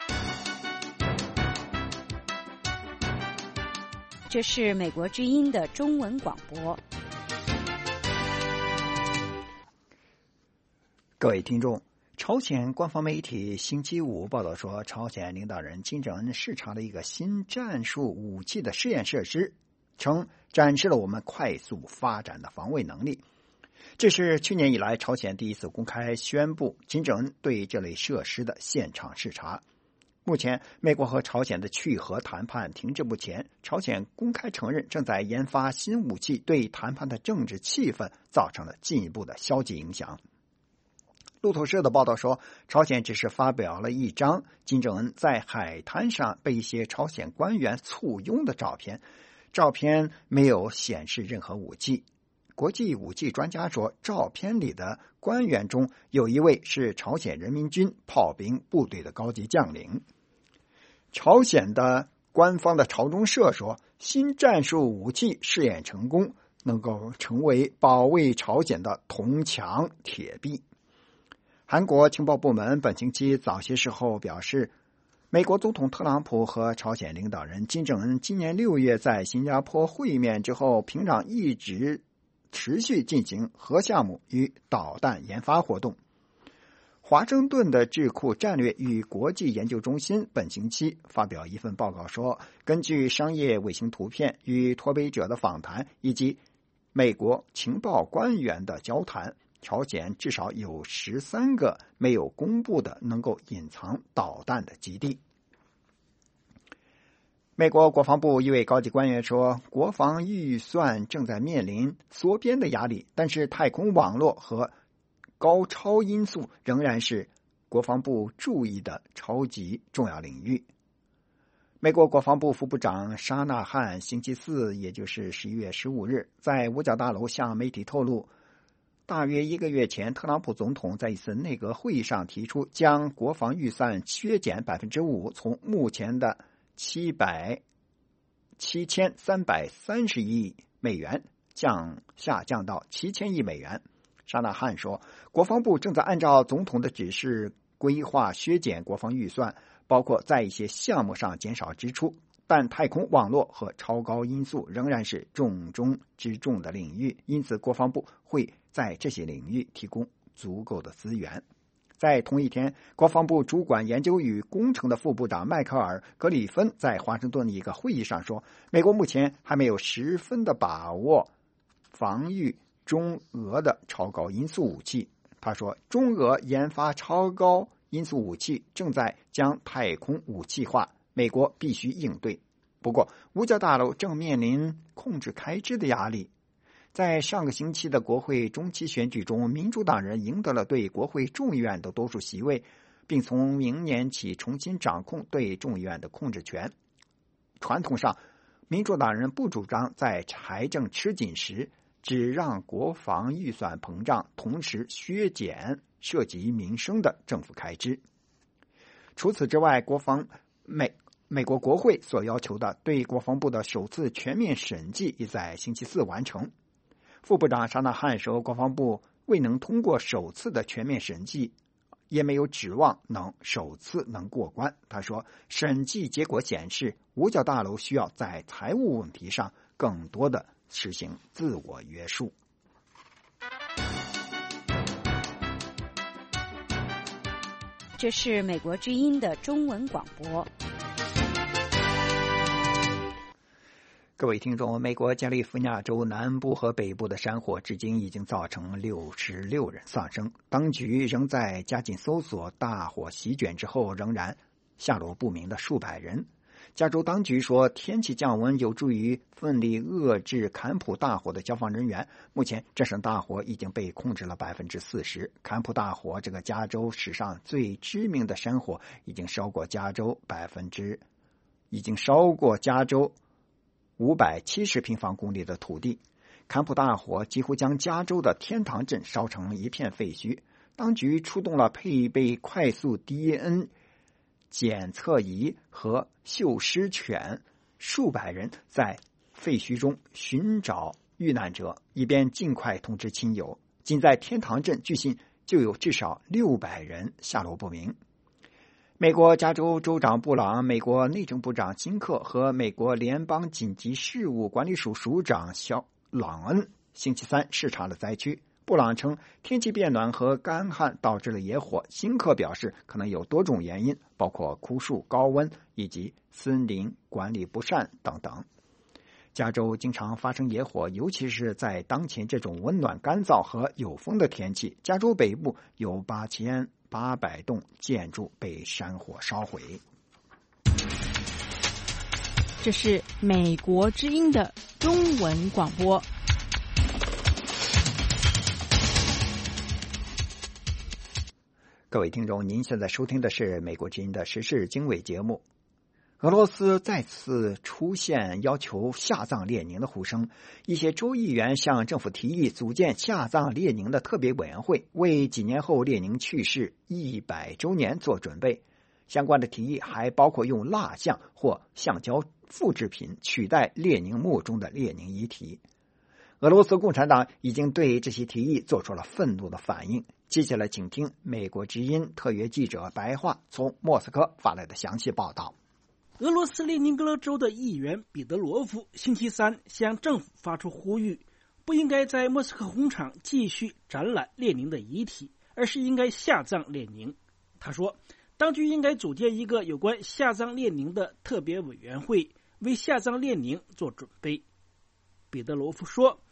这是美国之音的中文广播。 各位听众，朝鲜官方媒体星期五报道说，朝鲜领导人金正恩视察了一个新战术武器的试验设施，称展示了我们快速发展的防卫能力。这是去年以来朝鲜第一次公开宣布金正恩对这类设施的现场视察。目前，美国和朝鲜的去核谈判停滞不前，朝鲜公开承认正在研发新武器，对谈判的政治气氛造成了进一步的消极影响。路透社的报道说，朝鲜只是发表了一张金正恩在海滩上被一些朝鲜官员簇拥的照片，照片没有显示任何武器。国际武器专家说，照片里的官员中有一位是朝鲜人民军炮兵部队的高级将领。朝鲜的官方的朝中社说，新战术武器试验成功，能够成为保卫朝鲜的铜墙铁壁。韩国情报部门本星期早些时候表示，美国总统特朗普和朝鲜领导人金正恩今年六月在新加坡会面之后，平壤一直持续进行核项目与导弹研发活动。华盛顿的智库战略与国际研究中心本星期发表一份报告说，根据商业卫星图片与脱北者的访谈以及美国情报官员的交谈， 朝鲜至少有十三个没有公布的能够隐藏导弹的基地。美国国防部一位高级官员说，国防预算正在面临缩编的压力，但是太空网络和高超音速仍然是国防部注意的超级重要领域。美国国防部副部长沙纳汉星期四，也就是十一月十五日，在五角大楼向媒体透露，大约一个月前，特朗普总统在一次内阁会议上提出将国防预算削减百分之五，从目前的七百七千三百三十亿美元降下降到七千亿美元。沙纳汉说，国防部正在按照总统的指示规划削减国防预算，包括在一些项目上减少支出，但太空网络和超高音速仍然是重中之重的领域，因此国防部会在这些领域提供足够的资源。在同一天，国防部主管研究与工程的副部长迈克尔·格里芬在华盛顿的一个会议上说，美国目前还没有十分的把握防御中俄的超高音速武器。他说，中俄研发超高音速武器正在将太空武器化，美国必须应对。不过，五角大楼正面临控制开支的压力。在上个星期的国会中期选举中，民主党人赢得了对国会众议院的多数席位，并从明年起重新掌控对众议院的控制权。传统上，民主党人不主张在财政吃紧时只让国防预算膨胀，同时削减涉及民生的政府开支。除此之外，国防美美国国会所要求的对国防部的首次全面审计也在星期四完成。副部长沙纳汉说，国防部未能通过首次的全面审计，也没有指望能首次能过关。他说，审计结果显示，五角大楼需要在财务问题上更多的实行自我约束。 这是美国之音的中文广播。 各位听众，美国加利福尼亚州南部和北部的山火至今已经造成六十六人丧生，当局仍在加紧搜索大火席卷之后仍然下落不明的数百人。加州当局说，天气降温有助于奋力遏制坎普大火的消防人员。目前，这场大火已经被控制了百分之四十。坎普大火，这个加州史上最知名的山火，已经烧过加州百分之，已经烧过加州五百七十平方公里的土地。坎普大火几乎将加州的天堂镇烧成一片废墟。当局出动了配备快速 D N A 检测仪和嗅尸犬，数百人在废墟中寻找遇难者，以便尽快通知亲友。仅在天堂镇，据信就有至少六百人下落不明。美国加州州长布朗、美国内政部长辛克和美国联邦紧急事务管理署署长肖朗恩星期三视察了灾区。布朗称，天气变暖和干旱导致了野火。辛克表示，可能有多种原因，包括枯树、高温以及森林管理不善等等。加州经常发生野火，尤其是在当前这种温暖、干燥和有风的天气。加州北部有八千八百栋建筑被山火烧毁。 这是美国之音的中文广播。 各位听众，您现在收听的是美国之音的时事经纬节目。俄罗斯再次出现要求下葬列宁的呼声，一些州议员向政府提议组建下葬列宁的特别委员会，为几年后列宁去世一百周年做准备。相关的提议还包括用蜡像或橡胶复制品取代列宁墓中的列宁遗体。俄罗斯共产党已经对这些提议做出了愤怒的反应。接下来请听美国之音特约记者白桦从莫斯科发来的详细报道。 俄罗斯列宁格勒州的议员彼得罗夫星期三向政府发出呼吁，不应该在莫斯科红场继续展览列宁的遗体，而是应该下葬列宁。他说，当局应该组建一个有关下葬列宁的特别委员会，为下葬列宁做准备。彼得罗夫说，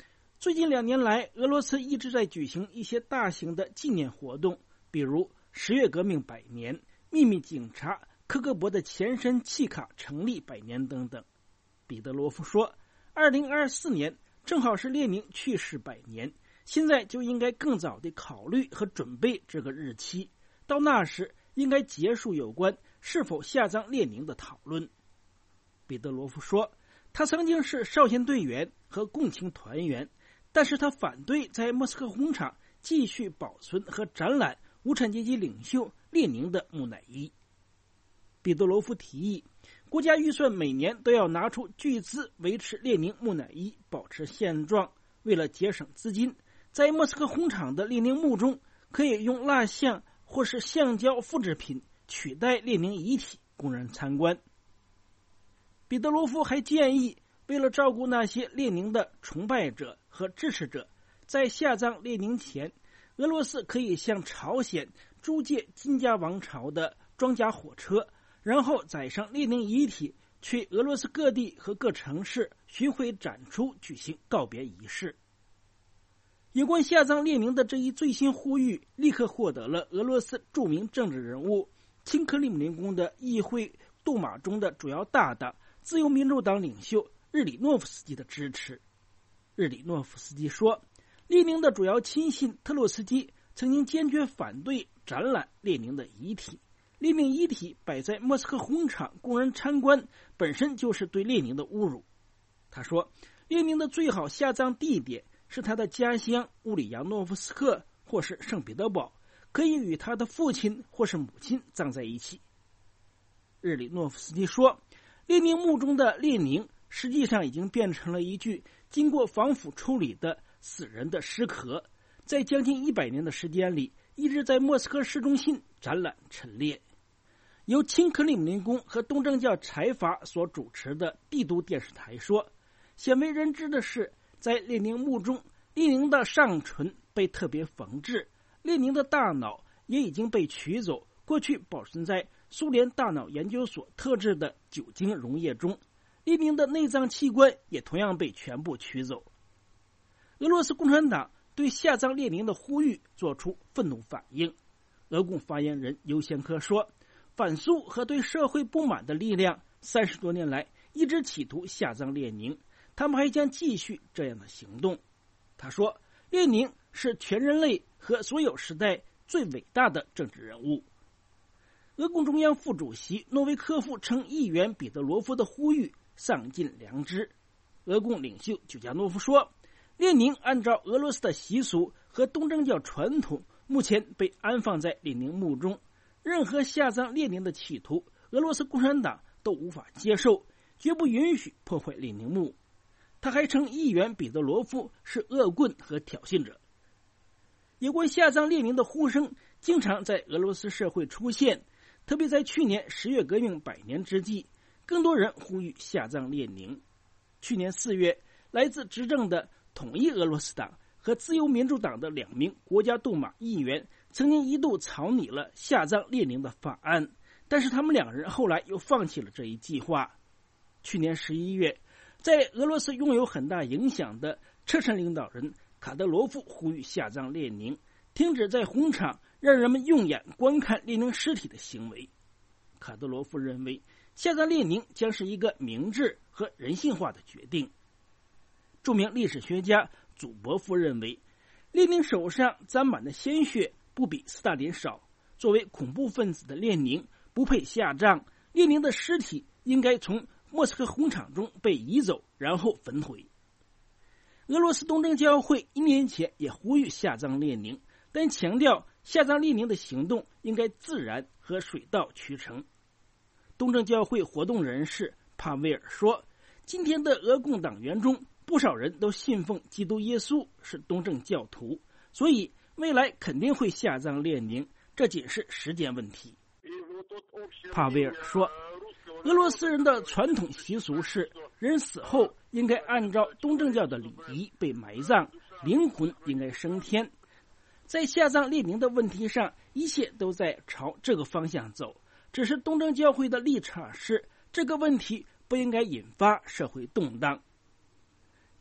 最近两年来，俄罗斯一直在举行一些大型的纪念活动，比如十月革命百年、秘密警察科格勃的前身契卡成立百年等等。彼得罗夫说，二零二四年正好是列宁去世百年，现在就应该更早地考虑和准备这个日期，到那时应该结束有关是否下葬列宁的讨论。彼得罗夫说，他曾经是少先队员和共青团员，但是他反对在莫斯科红场继续保存和展览无产阶级领袖列宁的木乃伊。彼得罗夫提议，国家预算每年都要拿出巨资维持列宁木乃伊保持现状。为了节省资金，在莫斯科红场的列宁墓中可以用蜡像或是橡胶复制品取代列宁遗体供人参观。彼得罗夫还建议，为了照顾那些列宁的崇拜者和支持者，在下葬列宁前，俄罗斯可以向朝鲜租借金家王朝的装甲火车，然后载上列宁遗体去俄罗斯各地和各城市巡回展出，举行告别仪式。有关下葬列宁的这一最新呼吁，立刻获得了俄罗斯著名政治人物亲克里姆林宫的议会杜马中的主要大党自由民主党领袖日里诺夫斯基的支持。日里诺夫斯基说，列宁的主要亲信特洛斯基曾经坚决反对展览列宁的遗体，列宁遗体摆在莫斯科红场供人参观，本身就是对列宁的侮辱。他说，列宁的最好下葬地点是他的家乡乌里扬诺夫斯克或是圣彼得堡，可以与他的父亲或是母亲葬在一起。日里诺夫斯基说，列宁墓中的列宁实际上已经变成了一具经过防腐处理的死人的尸壳，在将近一百年的时间里，一直在莫斯科市中心展览陈列。由亲克里姆林宫和东正教财阀所主持的帝都电视台说，鲜为人知的是，在列宁墓中，列宁的上唇被特别缝制，列宁的大脑也已经被取走，过去保存在苏联大脑研究所特制的酒精溶液中，列宁的内脏器官也同样被全部取走。俄罗斯共产党对下葬列宁的呼吁做出愤怒反应。俄共发言人尤先科说，反苏和对社会不满的力量三十多年来一直企图下葬列宁，他们还将继续这样的行动。他说，列宁是全人类和所有时代最伟大的政治人物。俄共中央副主席诺维科夫称议员彼得罗夫的呼吁丧尽良知。俄共领袖久加诺夫说，列宁按照俄罗斯的习俗和东正教传统，目前被安放在列宁墓中，任何下葬列宁的企图，俄罗斯共产党都无法接受，绝不允许破坏列宁墓。他还称议员彼得罗夫是恶棍和挑衅者。有关下葬列宁的呼声经常在俄罗斯社会出现，特别在去年十月革命百年之际，更多人呼吁下葬列宁。去年四月，来自执政的统一俄罗斯党和自由民主党的两名国家杜马议员曾经一度草拟了下葬列宁的法案，但是他们两人后来又放弃了这一计划。去年十一月，在俄罗斯拥有很大影响的车臣领导人卡德罗夫呼吁下葬列宁，停止在红场让人们用眼观看列宁尸体的行为。卡德罗夫认为，下葬列宁将是一个明智和人性化的决定。著名历史学家祖伯夫认为，列宁手上沾满的鲜血不比斯大林少，作为恐怖分子的列宁不配下葬，列宁的尸体应该从莫斯科红场中被移走，然后焚毁。俄罗斯东正教会一年前也呼吁下葬列宁，但强调下葬列宁的行动应该自然和水到渠成。东正教会活动人士帕维尔说，今天的俄共党员中不少人都信奉基督耶稣，是东正教徒，所以未来肯定会下葬列宁，这仅是时间问题。帕维尔说，俄罗斯人的传统习俗是，人死后应该按照东正教的礼仪被埋葬，灵魂应该升天。在下葬列宁的问题上，一切都在朝这个方向走，只是东正教会的立场是，这个问题不应该引发社会动荡。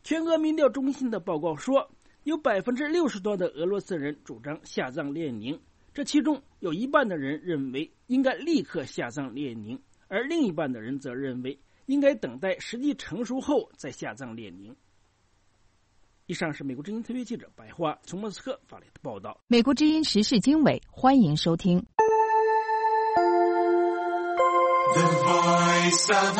全俄民调中心的报告说，有百分之六十多的俄罗斯人主张下葬列宁，这其中有一半的人认为应该立刻下葬列宁，而另一半的人则认为应该等待时机成熟后再下葬列宁。以上是美国之音特约记者白桦从莫斯科发来的报道。 美国之音时事经纬，欢迎收听。 The Voice of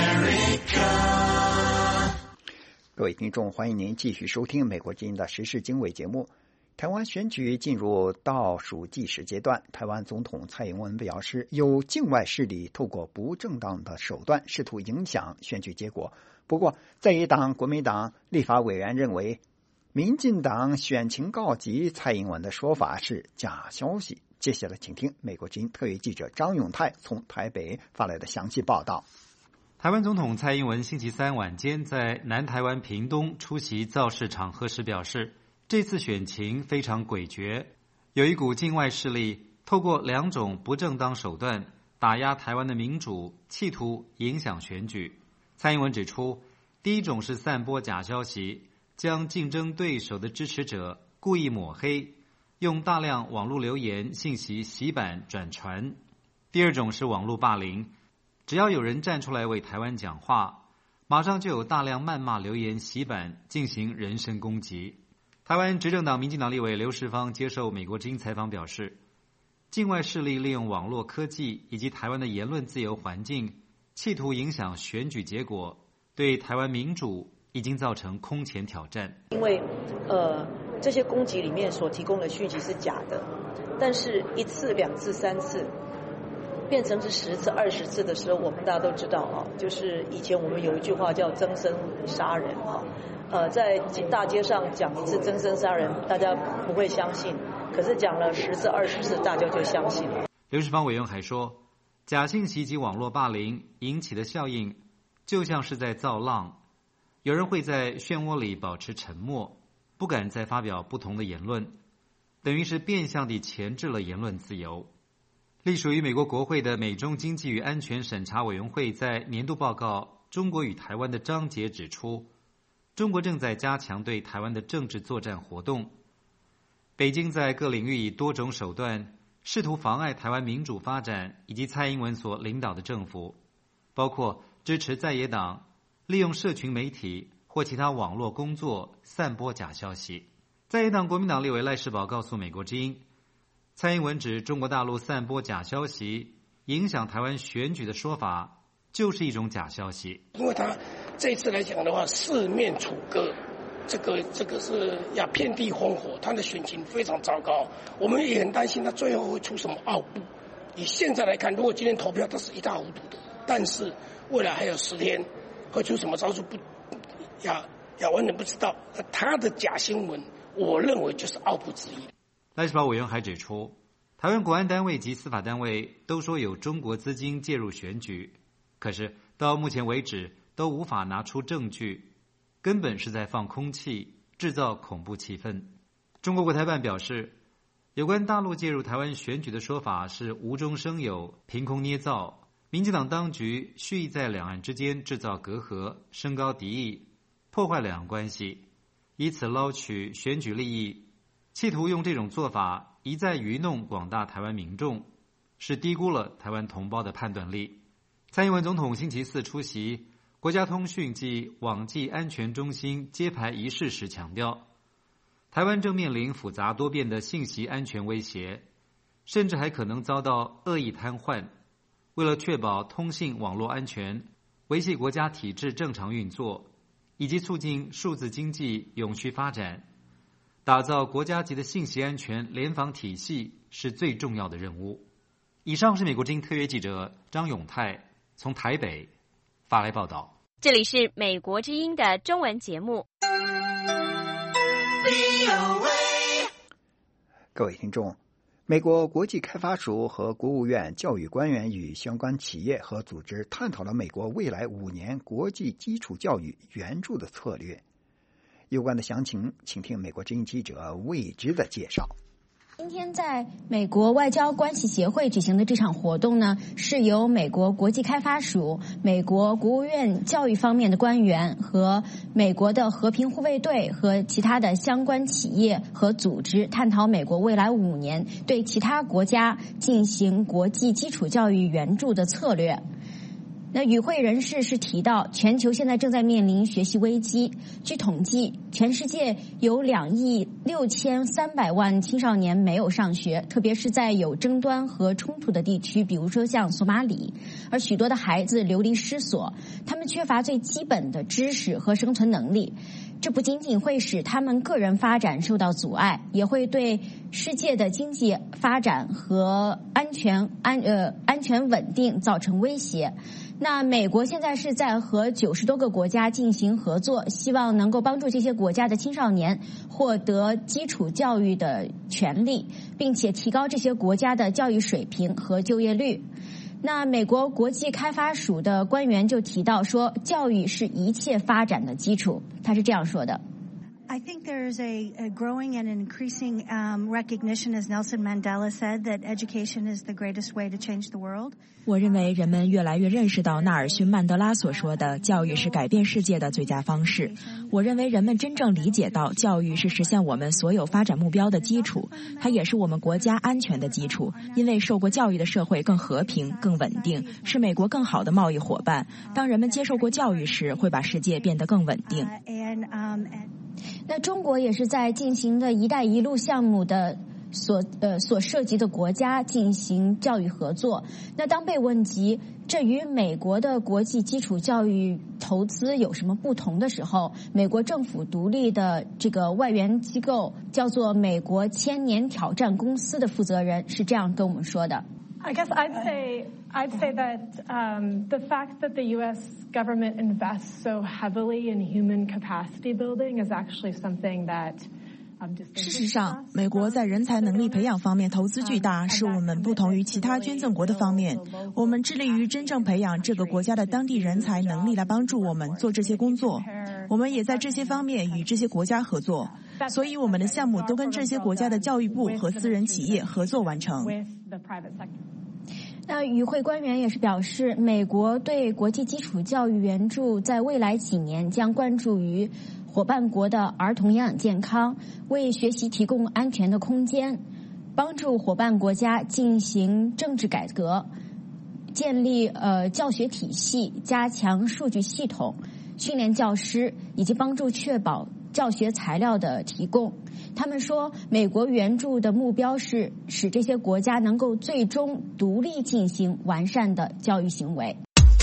America。 各位听众，欢迎您继续收听美国之音的时事经纬节目。台湾选举进入倒数计时阶段，台湾总统蔡英文表示，有境外势力透过不正当的手段试图影响选举结果。不过，在野党国民党立法委员认为，民进党选情告急，蔡英文的说法是假消息。接下来，请听美国之音特约记者张永泰从台北发来的详细报道。 台湾总统蔡英文星期三晚间在南台湾屏东出席造势场合时表示，这次选情非常诡谲，有一股境外势力透过两种不正当手段打压台湾的民主，企图影响选举。蔡英文指出，第一种是散播假消息，将竞争对手的支持者故意抹黑，用大量网络留言信息洗版转传；第二种是网络霸凌，只要有人站出来为台湾讲话，马上就有大量谩骂留言洗版进行人身攻击。台湾执政党民进党立委刘世芳接受美国之音采访表示，境外势力利用网络科技以及台湾的言论自由环境，企图影响选举结果，对台湾民主已经造成空前挑战。 因为呃，这些攻击里面所提供的讯息是假的，但是一次、两次、三次变成是十次、二十次的时候，我们大家都知道啊，就是以前我们有一句话叫增生杀人啊，呃，在大街上讲一次增生杀人，大家不会相信，可是讲了十次、二十次，大家就相信了。 刘世芳委员还说，假信息及网络霸凌引起的效应，就像是在造浪，有人会在漩涡里保持沉默，不敢再发表不同的言论，等于是变相地钳制了言论自由。隶属于美国国会的美中经济与安全审查委员会在年度报告《中国与台湾》的章节指出，中国正在加强对台湾的政治作战活动。北京在各领域以多种手段试图妨碍台湾民主发展，以及蔡英文所领导的政府，包括支持在野党利用社群媒体或其他网络工作散播假消息。在野党国民党立委赖士葆告诉美国之音，蔡英文指中国大陆散播假消息影响台湾选举的说法就是一种假消息。 因为他这一次来讲的话，四面楚歌，这个这个是要遍地烽火，他的选情非常糟糕。我们也很担心他最后会出什么奥步。以现在来看，如果今天投票，他是一塌糊涂的。但是未来还有十天，会出什么招数不，要要完全不知道。他的假新闻，我认为就是奥步之一。 赖士葆委员还指出，台湾国安单位及司法单位都说有中国资金介入选举，可是到目前为止都无法拿出证据，根本是在放空气，制造恐怖气氛。中国国台办表示，有关大陆介入台湾选举的说法是无中生有、凭空捏造，民进党当局蓄意在两岸之间制造隔阂，升高敌意，破坏两岸关系，以此捞取选举利益，企图用这种做法一再愚弄广大台湾民众，是低估了台湾同胞的判断力。蔡英文总统星期四出席国家通讯及网际安全中心揭牌仪式时强调，台湾正面临复杂多变的信息安全威胁，甚至还可能遭到恶意瘫痪。为了确保通信网络安全，维系国家体制正常运作，以及促进数字经济永续发展，打造国家级的信息安全联防体系是最重要的任务。以上是美国之音特约记者张永泰从台北发来报道。 这里是美国之音的中文节目。 各位听众，美国国际开发署和国务院教育官员与相关企业和组织探讨了美国未来五年国际基础教育援助的策略。有关的详情，请听美国之音记者魏之的介绍。 今天在美国外交关系协会举行的这场活动呢，是由美国国际开发署、美国国务院教育方面的官员和美国的和平护卫队和其他的相关企业和组织探讨美国未来五年对其他国家进行国际基础教育援助的策略。那与会人士是提到，全球现在正在面临学习危机。据统计，全世界有两亿六千三百万青少年没有上学，特别是在有争端和冲突的地区，比如说像索马里。而许多的孩子流离失所，他们缺乏最基本的知识和生存能力。这不仅仅会使他们个人发展受到阻碍，也会对世界的经济发展和安全安呃安全稳定造成威胁。那美国现在是在和九十多个国家进行合作，希望能够帮助这些国家的青少年获得基础教育的权利，并且提高这些国家的教育水平和就业率。那美国国际开发署的官员就提到说，教育是一切发展的基础。他是这样说的。 I think there's a, a growing and increasing um, recognition, as Nelson Mandela said, that education is the greatest way to change the world. 我认为人们越来越认识到纳尔逊·曼德拉所说的教育是改变世界的最佳方式。我认为人们真正理解到教育是实现我们所有发展目标的基础，它也是我们国家安全的基础，因为受过教育的社会更和平、更稳定，是美国更好的贸易伙伴。当人们接受过教育时，会把世界变得更稳定。 Uh, and, um, and... 那中国也是在进行的一带一路项目的所呃所涉及的国家进行教育合作。那当被问及这与美国的国际基础教育投资有什么不同的时候，美国政府独立的这个外援机构叫做美国千年挑战公司的负责人是这样跟我们说的。 I guess I'd say I'd say that um, the fact that the U S government invests so heavily in human capacity building is actually something that 事实上，美国在人才能力培养方面投资巨大，是我们不同于其他捐赠国的方面。我们致力于真正培养这个国家的当地人才能力，来帮助我们做这些工作。我们也在这些方面与这些国家合作，所以我们的项目都跟这些国家的教育部和私人企业合作完成。 那与会官员也是表示，美国对国际基础教育援助在未来几年将关注于伙伴国的儿童营养健康，为学习提供安全的空间，帮助伙伴国家进行政治改革，建立呃教学体系，加强数据系统，训练教师，以及帮助确保教学材料的提供。他们说，美国援助的目标是使这些国家能够最终独立进行完善的教育行为。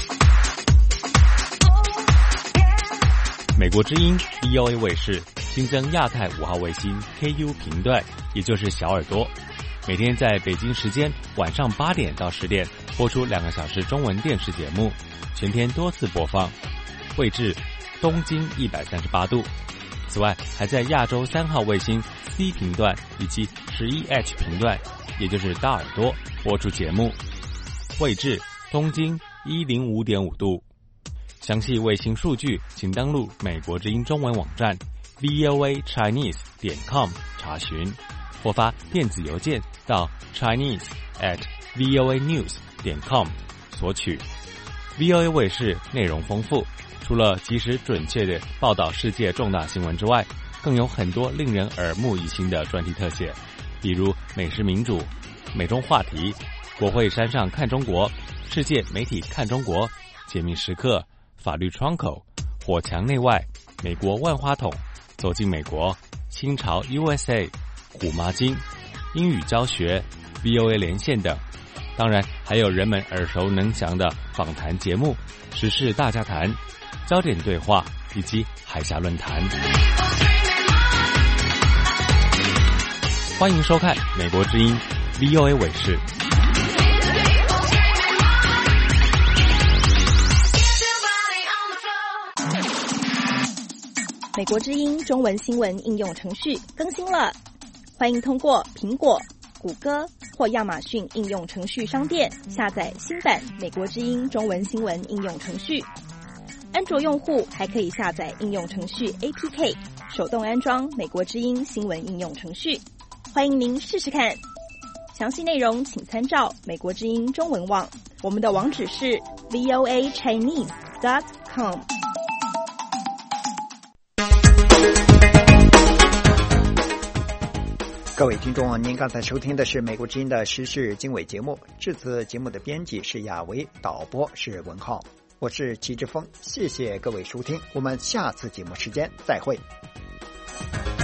美国之音 V O A 卫视新增亚太五号卫星 K U 频段，也就是小耳朵，每天在北京时间晚上八点到十点播出两个小时中文电视节目，全天多次播放，位置东经一百三十八度。此外，还在亚洲三号卫星 C 频段以及十一 H 频段，也就是大耳朵播出节目，位置东经一零五点五度。详细卫星数据，请登录美国之音中文网站 v o a chinese 点 com 查询，或发电子邮件到 chinese at v o a news 点 com 索取。V O A 卫视内容丰富，除了及时准确地报道世界重大新闻之外，更有很多令人耳目一新的专题特写，比如美食民主、美中话题、国会山上看中国、世界媒体看中国、解密时刻、法律窗口、火墙内外、美国万花筒、走进美国、清朝 U S A、虎妈经、英语教学、V O A 连线等。当然还有人们耳熟能详的访谈节目、时事大家谈、焦点对话以及海峡论坛。欢迎收看美国之音 V O A 卫视。 美国之音中文新闻应用程序更新了，欢迎通过苹果、谷歌或亚马逊应用程序商店下载新版美国之音中文新闻应用程序。安卓用户还可以下载应用程序 A P K， 手动安装美国之音新闻应用程序。 欢迎您试试看。详细内容请参照美国之音中文网，我们的网址是 v o a chinese dot com。 各位听众，您刚才收听的是美国之音的时事经纬节目，这次节目的编辑是亚维，导播是文浩，我是齐志峰，谢谢各位收听，我们下次节目时间再会。